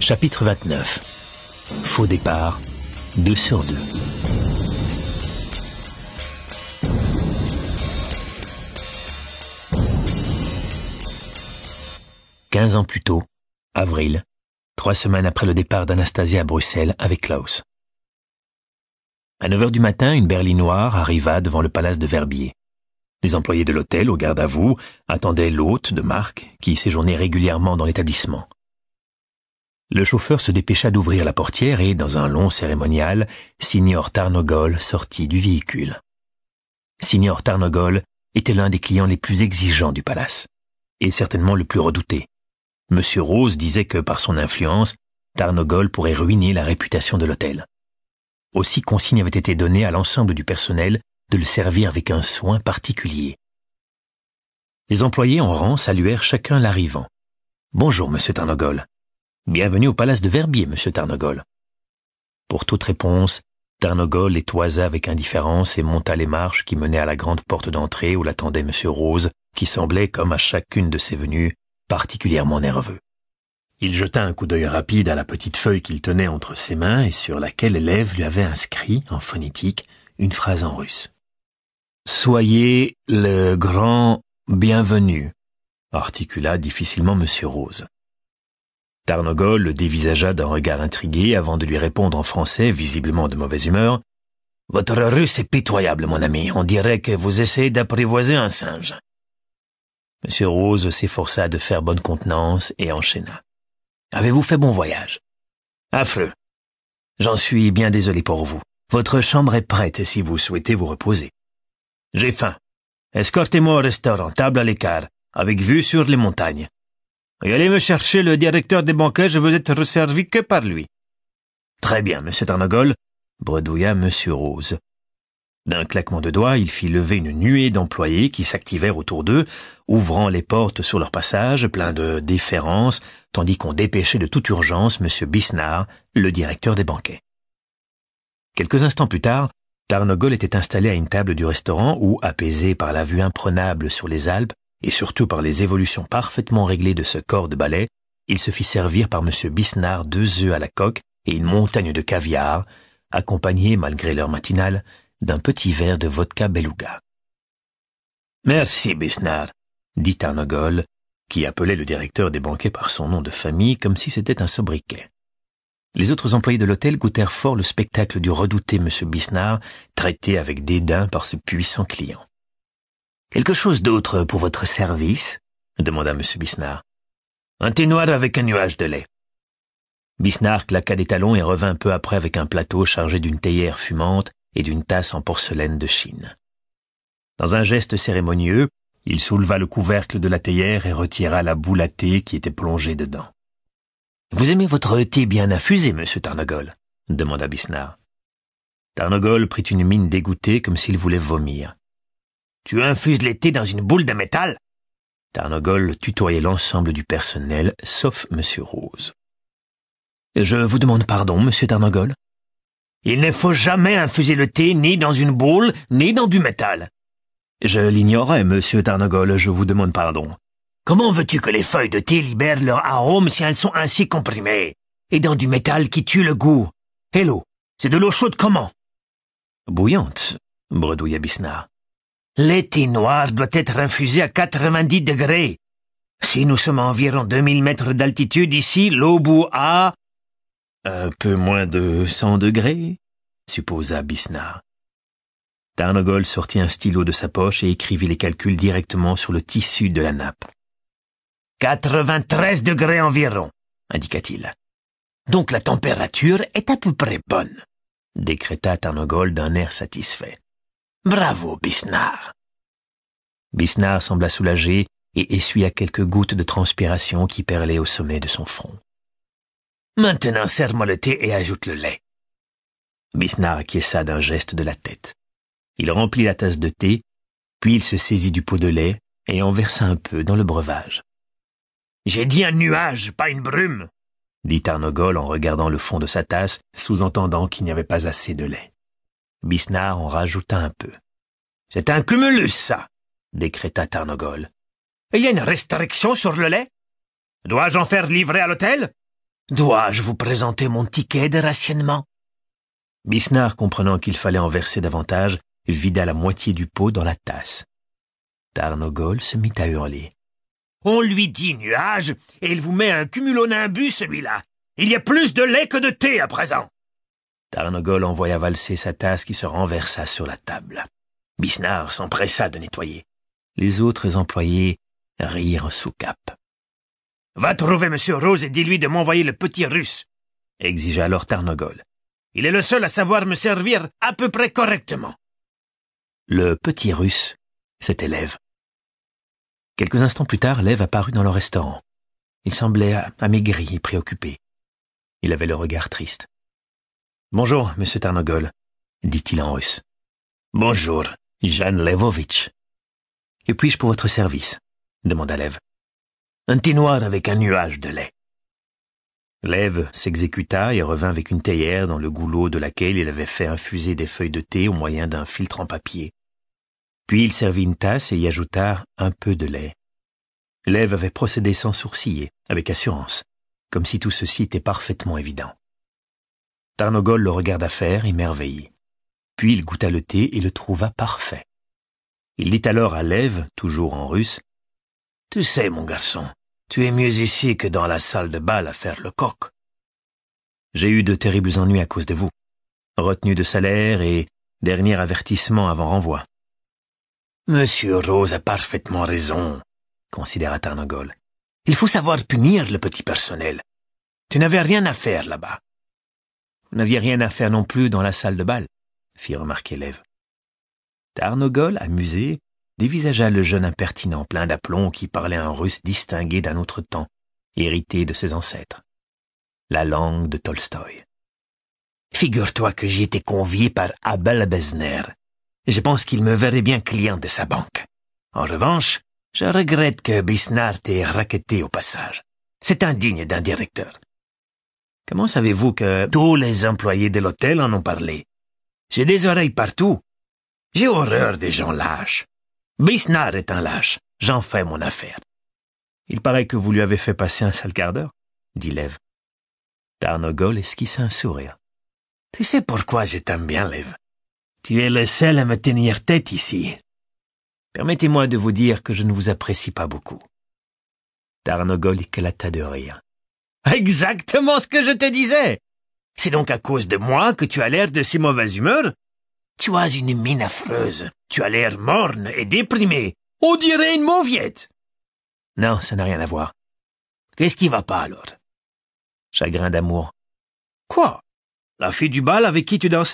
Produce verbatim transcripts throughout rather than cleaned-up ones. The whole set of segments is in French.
Chapitre vingt-neuf. Faux départ, deux sur deux. Quinze ans plus tôt, avril, trois semaines après le départ d'Anastasia à Bruxelles avec Klaus. À neuf heures du matin, une berlinoire arriva devant le palace de Verbier. Les employés de l'hôtel, au garde à vous, attendaient l'hôte de marque qui séjournait régulièrement dans l'établissement. Le chauffeur se dépêcha d'ouvrir la portière et, dans un long cérémonial, Signor Tarnogol sortit du véhicule. Signor Tarnogol était l'un des clients les plus exigeants du palace, et certainement le plus redouté. Monsieur Rose disait que, par son influence, Tarnogol pourrait ruiner la réputation de l'hôtel. Aussi consigne avait été donnée à l'ensemble du personnel de le servir avec un soin particulier. Les employés en rang saluèrent chacun l'arrivant. « Bonjour, monsieur Tarnogol. Bienvenue au palace de Verbier, monsieur Tarnogol. » Pour toute réponse, Tarnogol les toisa avec indifférence et monta les marches qui menaient à la grande porte d'entrée où l'attendait monsieur Rose, qui semblait, comme à chacune de ses venues, particulièrement nerveux. Il jeta un coup d'œil rapide à la petite feuille qu'il tenait entre ses mains et sur laquelle l'élève lui avait inscrit, en phonétique, une phrase en russe. « Soyez le grand bienvenu », articula difficilement monsieur Rose. Tarnogol le dévisagea d'un regard intrigué avant de lui répondre en français, visiblement de mauvaise humeur. « Votre russe est pitoyable, mon ami. On dirait que vous essayez d'apprivoiser un singe. » Monsieur Rose s'efforça de faire bonne contenance et enchaîna. « Avez-vous fait bon voyage? »« Affreux. J'en suis bien désolé pour vous. Votre chambre est prête si vous souhaitez vous reposer. J'ai faim. Escortez-moi au restaurant, table à l'écart, avec vue sur les montagnes. Et allez me chercher le directeur des banquets, je veux être servi que par lui. »« Très bien, monsieur Tarnogol, » bredouilla monsieur Rose. D'un claquement de doigts, il fit lever une nuée d'employés qui s'activèrent autour d'eux, ouvrant les portes sur leur passage, plein de déférence, tandis qu'on dépêchait de toute urgence monsieur Bisnard, le directeur des banquets. Quelques instants plus tard, Tarnogol était installé à une table du restaurant où, apaisé par la vue imprenable sur les Alpes, et surtout par les évolutions parfaitement réglées de ce corps de ballet, il se fit servir par monsieur Bisnard deux œufs à la coque et une montagne de caviar, accompagnés, malgré l'heure matinale, d'un petit verre de vodka beluga. « Merci, Bisnard, » dit Tarnogol, qui appelait le directeur des banquets par son nom de famille comme si c'était un sobriquet. Les autres employés de l'hôtel goûtèrent fort le spectacle du redouté monsieur Bisnard, traité avec dédain par ce puissant client. « Quelque chose d'autre pour votre service ?» demanda monsieur Bisnard. « Un thé noir avec un nuage de lait. » Bisnard claqua des talons et revint peu après avec un plateau chargé d'une théière fumante et d'une tasse en porcelaine de Chine. Dans un geste cérémonieux, il souleva le couvercle de la théière et retira la boule à thé qui était plongée dedans. « Vous aimez votre thé bien infusé, monsieur Tarnogol ?» demanda Bisnard. Tarnogol prit une mine dégoûtée comme s'il voulait vomir. « Tu infuses les thés dans une boule de métal ?» Tarnogol tutoyait l'ensemble du personnel, sauf monsieur Rose. « Je vous demande pardon, monsieur Tarnogol. »« Il ne faut jamais infuser le thé ni dans une boule, ni dans du métal. »« Je l'ignorais, monsieur Tarnogol, je vous demande pardon. »« Comment veux-tu que les feuilles de thé libèrent leur arôme si elles sont ainsi comprimées? Et dans du métal qui tue le goût. Et l'eau, c'est de l'eau chaude comment ?»« Bouillante, » bredouilla Bisnard. « Le thé noir doit être infusé à quatre-vingt-dix degrés. Si nous sommes à environ deux mille mètres d'altitude ici, l'eau bout à... » « Un peu moins de cent degrés, » supposa Bisnard. Tarnogol sortit un stylo de sa poche et écrivit les calculs directement sur le tissu de la nappe. « quatre-vingt-treize degrés environ, » indiqua-t-il. « Donc la température est à peu près bonne, » décréta Tarnogol d'un air satisfait. « Bravo, Bisnard. » Bisnard sembla soulagé et essuya quelques gouttes de transpiration qui perlaient au sommet de son front. « Maintenant, serre-moi le thé et ajoute le lait. » Bisnard acquiesça d'un geste de la tête. Il remplit la tasse de thé, puis il se saisit du pot de lait et en versa un peu dans le breuvage. « J'ai dit un nuage, pas une brume !» dit Tarnogol en regardant le fond de sa tasse, sous-entendant qu'il n'y avait pas assez de lait. Bisnard en rajouta un peu. « C'est un cumulus, ça !» décréta Tarnogol. « Il y a une restriction sur le lait? Dois-je en faire livrer à l'hôtel? Dois-je vous présenter mon ticket de rationnement? Bisnard, comprenant qu'il fallait en verser davantage, vida la moitié du pot dans la tasse. Tarnogol se mit à hurler. On lui dit nuage, et il vous met un cumulonimbus, celui-là. Il y a plus de lait que de thé à présent. Tarnogol envoya valser sa tasse qui se renversa sur la table. Bisnard s'empressa de nettoyer. Les autres employés rirent sous cape. « Va trouver Monsieur Rose et dis-lui de m'envoyer le petit russe, » exigea alors Tarnogol. « Il est le seul à savoir me servir à peu près correctement. » Le petit russe, c'était Lev. Quelques instants plus tard, Lev apparut dans le restaurant. Il semblait amaigri et préoccupé. Il avait le regard triste. « Bonjour, monsieur Tarnogol, » dit-il en russe. « Bonjour, Jan Levovitch. »« Que puis-je pour votre service ?» demanda Lev. « Un thé noir avec un nuage de lait. » Lev s'exécuta et revint avec une théière dans le goulot de laquelle il avait fait infuser des feuilles de thé au moyen d'un filtre en papier. Puis il servit une tasse et y ajouta un peu de lait. Lev avait procédé sans sourciller, avec assurance, comme si tout ceci était parfaitement évident. Tarnogol le regarda faire, émerveillé. Puis il goûta le thé et le trouva parfait. Il dit alors à Lev, toujours en russe, « Tu sais, mon garçon, tu es mieux ici que dans la salle de bal à faire le coq. »« J'ai eu de terribles ennuis à cause de vous. Retenue de salaire et dernier avertissement avant renvoi. »« Monsieur Rose a parfaitement raison, » considéra Tarnogol. « Il faut savoir punir le petit personnel. Tu n'avais rien à faire là-bas. »« Vous n'aviez rien à faire non plus dans la salle de bal, » fit remarquer Lev. Tarnogol, amusé, dévisagea le jeune impertinent plein d'aplomb qui parlait un russe distingué d'un autre temps, hérité de ses ancêtres. La langue de Tolstoï. « Figure-toi que j'y étais convié par Abel Besner. Je pense qu'il me verrait bien client de sa banque. En revanche, je regrette que Bisnard t'ait raquetté au passage. C'est indigne d'un directeur. » « Comment savez-vous que... » « Tous les employés de l'hôtel en ont parlé. J'ai des oreilles partout. J'ai horreur des gens lâches. Bisnard est un lâche. J'en fais mon affaire. »« Il paraît que vous lui avez fait passer un sale quart d'heure, » dit Lev. Tarnogol esquissa un sourire. « Tu sais pourquoi je t'aime bien, Lev? Tu es le seul à me tenir tête ici. » Permettez-moi de vous dire que je ne vous apprécie pas beaucoup. Tarnogol éclata de rire. « Exactement ce que je te disais. C'est donc à cause de moi que tu as l'air de si mauvaise humeur? Tu as une mine affreuse. Tu as l'air morne et déprimé. On dirait une mauviette. » »« Non, ça n'a rien à voir. »« Qu'est-ce qui va pas alors? »« Chagrin d'amour. »« Quoi? La fille du bal avec qui tu dansais? »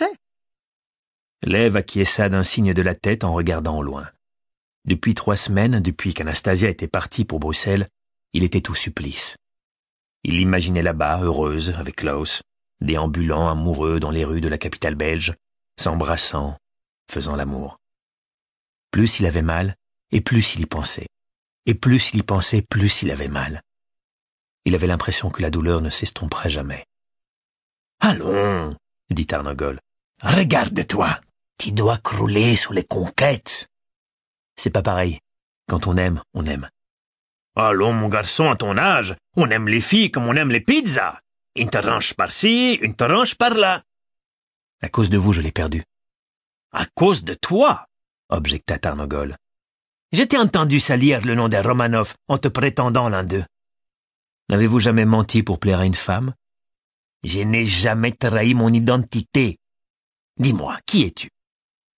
Lev acquiesça d'un signe de la tête en regardant au loin. Depuis trois semaines, depuis qu'Anastasia était partie pour Bruxelles, il était au supplice. Il l'imaginait là-bas, heureuse, avec Klaus, déambulant amoureux dans les rues de la capitale belge, s'embrassant, faisant l'amour. Plus il avait mal, et plus il y pensait. Et plus il y pensait, plus il avait mal. Il avait l'impression que la douleur ne s'estomperait jamais. « Allons, » dit Tarnogol, « regarde-toi, tu dois crouler sous les conquêtes. » « C'est pas pareil. Quand on aime, on aime. »« Allons, mon garçon, à ton âge, on aime les filles comme on aime les pizzas. Une tranche par-ci, une tranche par-là. »« À cause de vous, je l'ai perdu. »« À cause de toi ?» objecta Tarnogol. « Je t'ai entendu salir le nom des Romanov en te prétendant l'un d'eux. »« N'avez-vous jamais menti pour plaire à une femme ?»« Je n'ai jamais trahi mon identité. Dis-moi, qui es-tu ?»« Lev. »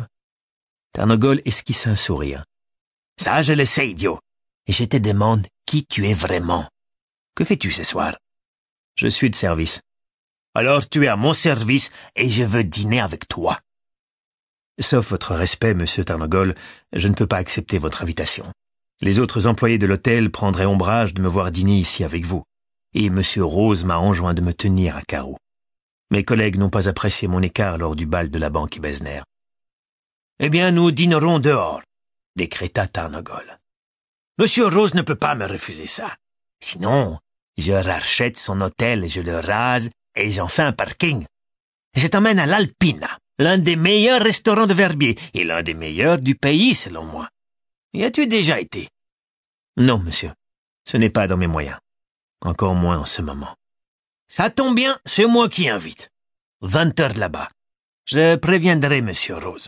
Tarnogol esquissa un sourire. « Ça, je le sais, idiot. Et je te demande qui tu es vraiment. Que fais-tu ce soir? »« Je suis de service. »« Alors tu es à mon service et je veux dîner avec toi. »« Sauf votre respect, monsieur Tarnogol, je ne peux pas accepter votre invitation. Les autres employés de l'hôtel prendraient ombrage de me voir dîner ici avec vous. Et monsieur Rose m'a enjoint de me tenir à carreau. Mes collègues n'ont pas apprécié mon écart lors du bal de la banque Besner. »« Eh bien, nous dînerons dehors, » décréta Tarnogol. « Monsieur Rose ne peut pas me refuser ça. Sinon, je rachète son hôtel, je le rase et j'en fais un parking. Je t'emmène à l'Alpina, l'un des meilleurs restaurants de Verbier et l'un des meilleurs du pays, selon moi. Y as-tu déjà été? »« Non, monsieur. Ce n'est pas dans mes moyens. Encore moins en ce moment. » Ça tombe bien, c'est moi qui invite. Vingt heures là-bas. Je préviendrai Monsieur Rose.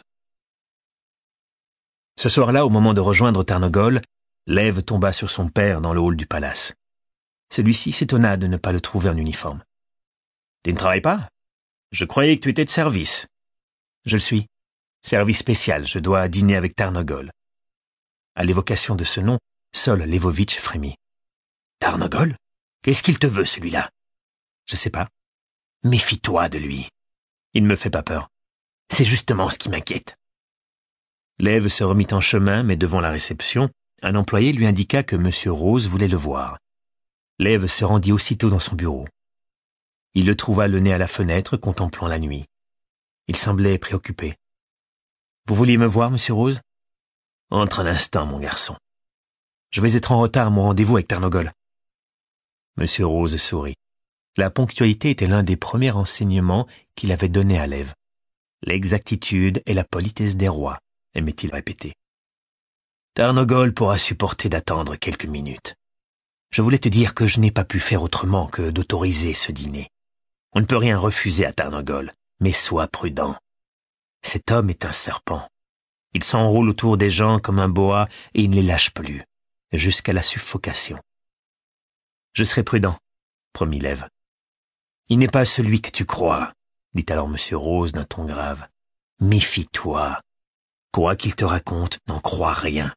Ce soir-là, au moment de rejoindre Tarnogol, Lève tomba sur son père dans le hall du palace. Celui-ci s'étonna de ne pas le trouver en uniforme. « Tu ne travailles pas ? Je croyais que tu étais de service. »« Je le suis. Service spécial, je dois dîner avec Tarnogol. » À l'évocation de ce nom, Sol Levovitch frémit. « Tarnogol ? Qu'est-ce qu'il te veut, celui-là ?»« Je sais pas. »« Méfie-toi de lui. »« Il ne me fait pas peur. »« C'est justement ce qui m'inquiète. » Lève se remit en chemin, mais devant la réception, un employé lui indiqua que Monsieur Rose voulait le voir. Lève se rendit aussitôt dans son bureau. Il le trouva le nez à la fenêtre, contemplant la nuit. Il semblait préoccupé. « Vous vouliez me voir, Monsieur Rose ?»« Entre un instant, mon garçon. »« Je vais être en retard à mon rendez-vous avec Tarnogol. » Monsieur Rose sourit. La ponctualité était l'un des premiers renseignements qu'il avait donnés à Lève. L'exactitude et la politesse des rois, aimait-il répéter. Tarnogol pourra supporter d'attendre quelques minutes. Je voulais te dire que je n'ai pas pu faire autrement que d'autoriser ce dîner. On ne peut rien refuser à Tarnogol, mais sois prudent. Cet homme est un serpent. Il s'enroule autour des gens comme un boa et il ne les lâche plus, jusqu'à la suffocation. Je serai prudent, promit Lève. Il n'est pas celui que tu crois, dit alors Monsieur Rose d'un ton grave. Méfie-toi. Quoi qu'il te raconte, n'en crois rien.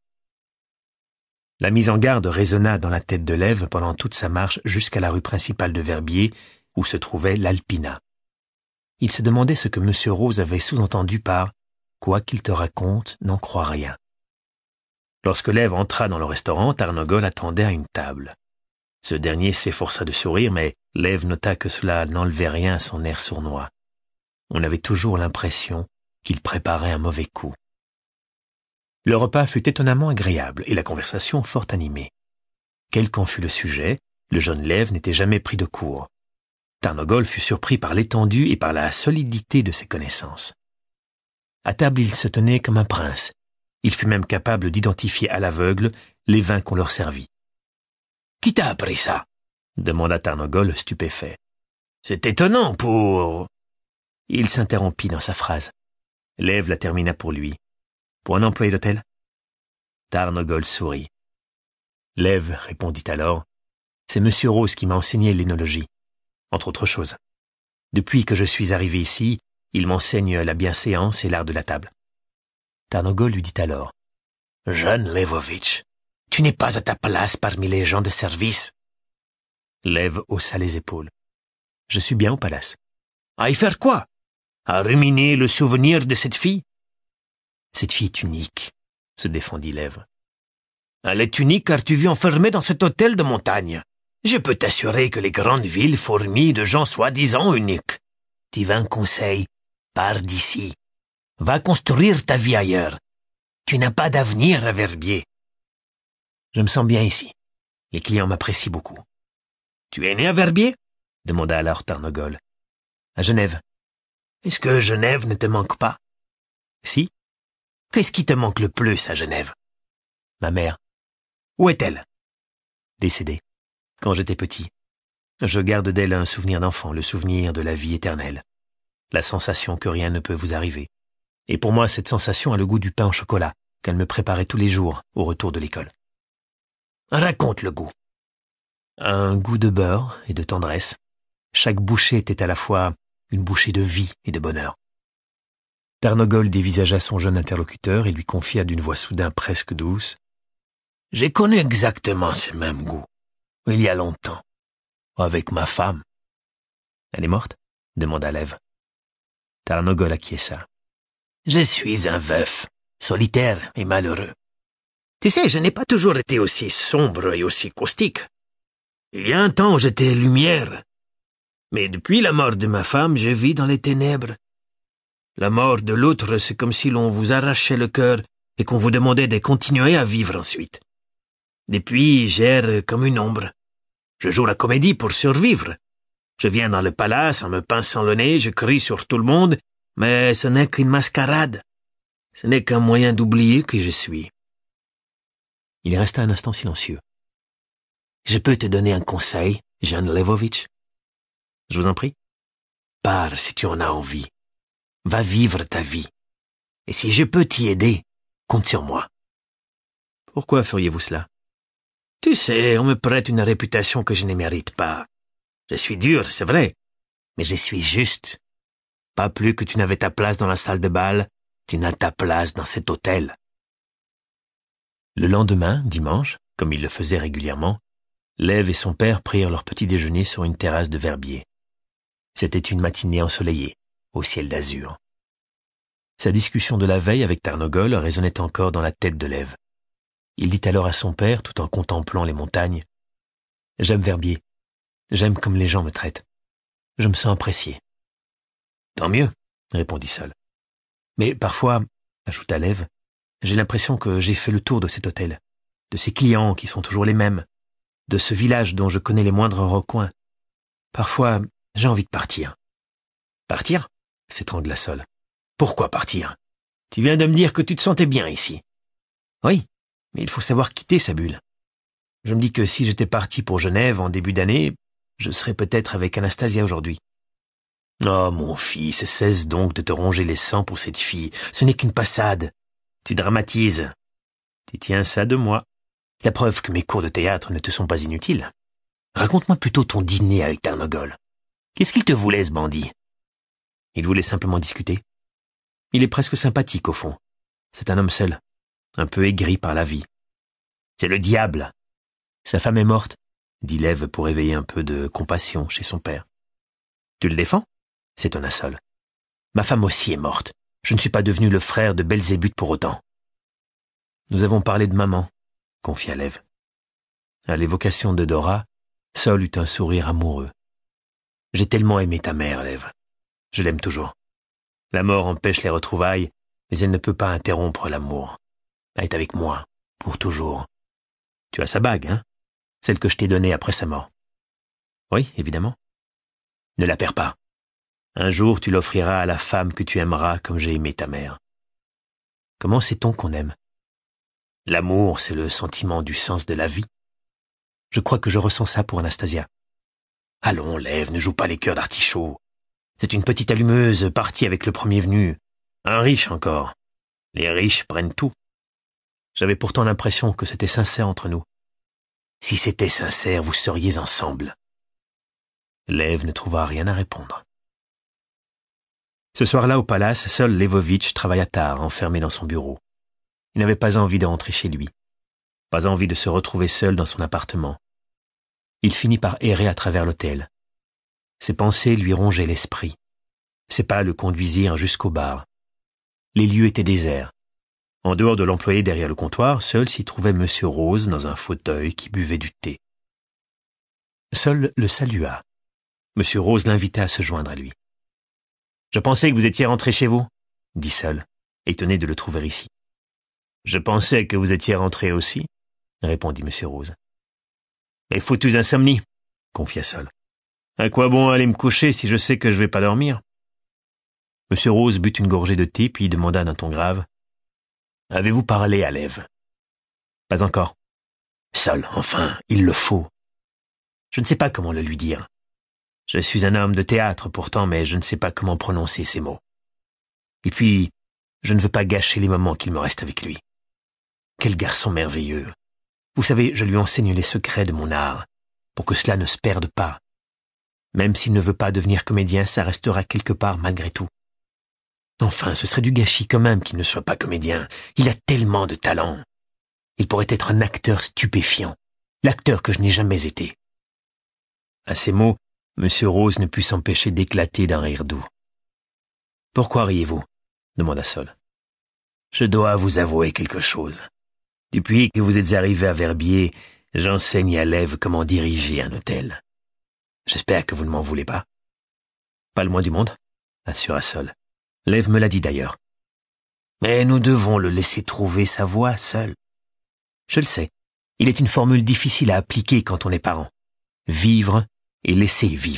La mise en garde résonna dans la tête de Lève pendant toute sa marche jusqu'à la rue principale de Verbier, où se trouvait l'Alpina. Il se demandait ce que Monsieur Rose avait sous-entendu par « Quoi qu'il te raconte, n'en crois rien ». Lorsque Lève entra dans le restaurant, Tarnogol attendait à une table. Ce dernier s'efforça de sourire, mais Lève nota que cela n'enlevait rien à son air sournois. On avait toujours l'impression qu'il préparait un mauvais coup. Le repas fut étonnamment agréable et la conversation fort animée. Quel qu'en fût le sujet, le jeune Lève n'était jamais pris de court. Tarnogol fut surpris par l'étendue et par la solidité de ses connaissances. À table, il se tenait comme un prince. Il fut même capable d'identifier à l'aveugle les vins qu'on leur servit. « Qui t'a appris ça ?» demanda Tarnogol stupéfait. « C'est étonnant pour... » Il s'interrompit dans sa phrase. Lève la termina pour lui. Pour un employé d'hôtel ? Tarnogol sourit. Lève répondit alors. C'est Monsieur Rose qui m'a enseigné l'énologie, entre autres choses. Depuis que je suis arrivé ici, il m'enseigne la bienséance et l'art de la table. Tarnogol lui dit alors. Jeune Levovitch, tu n'es pas à ta place parmi les gens de service. Lève haussa les épaules. Je suis bien au palace. À y faire quoi? À ruminer le souvenir de cette fille? Cette fille est unique, se défendit Lève. Elle est unique car tu vis enfermé dans cet hôtel de montagne. Je peux t'assurer que les grandes villes fourmillent de gens soi-disant uniques. Tu veux un conseil? Pars d'ici. Va construire ta vie ailleurs. Tu n'as pas d'avenir à Verbier. Je me sens bien ici. Les clients m'apprécient beaucoup. Tu es né à Verbier? Demanda alors Tarnogol. À Genève. Est-ce que Genève ne te manque pas? Si. Qu'est-ce qui te manque le plus à Genève? Ma mère. Où est-elle? Décédée. Quand j'étais petit. Je garde d'elle un souvenir d'enfant, le souvenir de la vie éternelle. La sensation que rien ne peut vous arriver. Et pour moi, cette sensation a le goût du pain au chocolat qu'elle me préparait tous les jours au retour de l'école. Raconte le goût. Un goût de beurre et de tendresse. Chaque bouchée était à la fois une bouchée de vie et de bonheur. Tarnogol dévisagea son jeune interlocuteur et lui confia d'une voix soudain presque douce. « J'ai connu exactement ce même goût, il y a longtemps, avec ma femme. »« Elle est morte ?» demanda Lève. Tarnogol acquiesça. « Je suis un veuf, solitaire et malheureux. Tu sais, je n'ai pas toujours été aussi sombre et aussi caustique. Il y a un temps où j'étais lumière, mais depuis la mort de ma femme, je vis dans les ténèbres. La mort de l'autre, c'est comme si l'on vous arrachait le cœur et qu'on vous demandait de continuer à vivre ensuite. Depuis, j'erre comme une ombre. Je joue la comédie pour survivre. Je viens dans le palace en me pinçant le nez, je crie sur tout le monde, mais ce n'est qu'une mascarade. Ce n'est qu'un moyen d'oublier qui je suis. » Il resta un instant silencieux. « Je peux te donner un conseil, jeune Levovitch? » Je vous en prie. Pars si tu en as envie. Va vivre ta vie. Et si je peux t'y aider, compte sur moi. Pourquoi feriez-vous cela? Tu sais, on me prête une réputation que je ne mérite pas. Je suis dur, c'est vrai, mais je suis juste. Pas plus que tu n'avais ta place dans la salle de bal, tu n'as ta place dans cet hôtel. Le lendemain, dimanche, comme ils le faisaient régulièrement, Lève et son père prirent leur petit déjeuner sur une terrasse de Verbier. C'était une matinée ensoleillée, au ciel d'azur. Sa discussion de la veille avec Tarnogol résonnait encore dans la tête de Lève. Il dit alors à son père, tout en contemplant les montagnes, « J'aime Verbier. J'aime comme les gens me traitent. Je me sens apprécié. »« Tant mieux, » répondit Sol. « Mais parfois, » ajouta Lève, « j'ai l'impression que j'ai fait le tour de cet hôtel, de ses clients qui sont toujours les mêmes, de ce village dont je connais les moindres recoins. Parfois, j'ai envie de partir. »« Partir ?» s'étrangla Sol. « Pourquoi partir? Tu viens de me dire que tu te sentais bien ici. »« Oui, mais il faut savoir quitter sa bulle. Je me dis que si j'étais parti pour Genève en début d'année, je serais peut-être avec Anastasia aujourd'hui. »« Oh, mon fils, cesse donc de te ronger les sangs pour cette fille. Ce n'est qu'une passade. Tu dramatises. Tu tiens ça de moi. La preuve que mes cours de théâtre ne te sont pas inutiles. Raconte-moi plutôt ton dîner avec Tarnogol. Qu'est-ce qu'il te voulait, ce bandit? » ?»« Il voulait simplement discuter. Il est presque sympathique, au fond. C'est un homme seul, un peu aigri par la vie. C'est le diable. Sa femme est morte, dit Lève pour éveiller un peu de compassion chez son père. Tu le défends? S'étonna Sol. Ma femme aussi est morte. Je ne suis pas devenu le frère de Belzébuth pour autant. Nous avons parlé de maman, confia Lève. À l'évocation de Dora, Sol eut un sourire amoureux. J'ai tellement aimé ta mère, Lève. Je l'aime toujours. La mort empêche les retrouvailles, mais elle ne peut pas interrompre l'amour. Elle est avec moi, pour toujours. Tu as sa bague, hein? Celle que je t'ai donnée après sa mort. Oui, évidemment. Ne la perds pas. Un jour, tu l'offriras à la femme que tu aimeras comme j'ai aimé ta mère. Comment sait-on qu'on aime? L'amour, c'est le sentiment du sens de la vie. Je crois que je ressens ça pour Anastasia. Allons, Lève, ne joue pas les cœurs d'artichaut. C'est une petite allumeuse partie avec le premier venu. Un riche encore. Les riches prennent tout. J'avais pourtant l'impression que c'était sincère entre nous. Si c'était sincère, vous seriez ensemble. Lève ne trouva rien à répondre. Ce soir-là au palace, seul Levovitch travailla tard, enfermé dans son bureau. Il n'avait pas envie de rentrer chez lui. Pas envie de se retrouver seul dans son appartement. Il finit par errer à travers l'hôtel. Ses pensées lui rongeaient l'esprit. Ses pas le conduisirent jusqu'au bar. Les lieux étaient déserts. En dehors de l'employé derrière le comptoir, seul s'y trouvait Monsieur Rose dans un fauteuil qui buvait du thé. Sol le salua. Monsieur Rose l'invita à se joindre à lui. « Je pensais que vous étiez rentré chez vous, » dit Sol, étonné de le trouver ici. « Je pensais que vous étiez rentré aussi, » répondit Monsieur Rose. « Les foutues insomnies, » confia Sol. « À quoi bon aller me coucher si je sais que je vais pas dormir ?» Monsieur Rose but une gorgée de thé puis demanda d'un ton grave. « Avez-vous parlé à Lève ?»« Pas encore. »« Sol, enfin, il le faut. » Je ne sais pas comment le lui dire. Je suis un homme de théâtre pourtant, mais je ne sais pas comment prononcer ces mots. Et puis, je ne veux pas gâcher les moments qu'il me reste avec lui. Quel garçon merveilleux. Vous savez, je lui enseigne les secrets de mon art, pour que cela ne se perde pas. Même s'il ne veut pas devenir comédien, ça restera quelque part malgré tout. Enfin, ce serait du gâchis quand même qu'il ne soit pas comédien. Il a tellement de talent. Il pourrait être un acteur stupéfiant, l'acteur que je n'ai jamais été. À ces mots, Monsieur Rose ne put s'empêcher d'éclater d'un rire doux. « Pourquoi riez-vous » demanda Sol. « Je dois vous avouer quelque chose. Depuis que vous êtes arrivé à Verbier, j'enseigne à Lève comment diriger un hôtel. J'espère que vous ne m'en voulez pas. »« Pas le moins du monde, » assura Sol. « Lève me l'a dit d'ailleurs. »« Mais nous devons le laisser trouver sa voie seul. »« Je le sais. Il est une formule difficile à appliquer quand on est parent. Vivre et laisser vivre. »«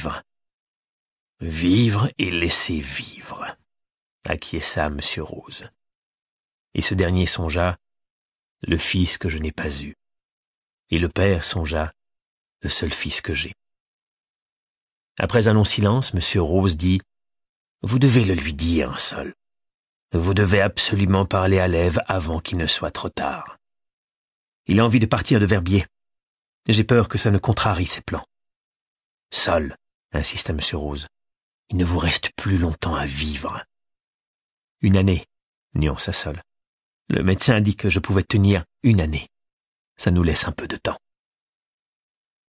Vivre et laisser vivre. » acquiesça Monsieur Rose. Et ce dernier songea, le fils que je n'ai pas eu. Et le père songea, le seul fils que j'ai. Après un long silence, Monsieur Rose dit « Vous devez le lui dire, Sol. Vous devez absolument parler à l'Ève avant qu'il ne soit trop tard. Il a envie de partir de Verbier. J'ai peur que ça ne contrarie ses plans. » « Sol, insista Monsieur Rose, il ne vous reste plus longtemps à vivre. »« Une année, nuança Sol. Le médecin a dit que je pouvais tenir une année. Ça nous laisse un peu de temps. »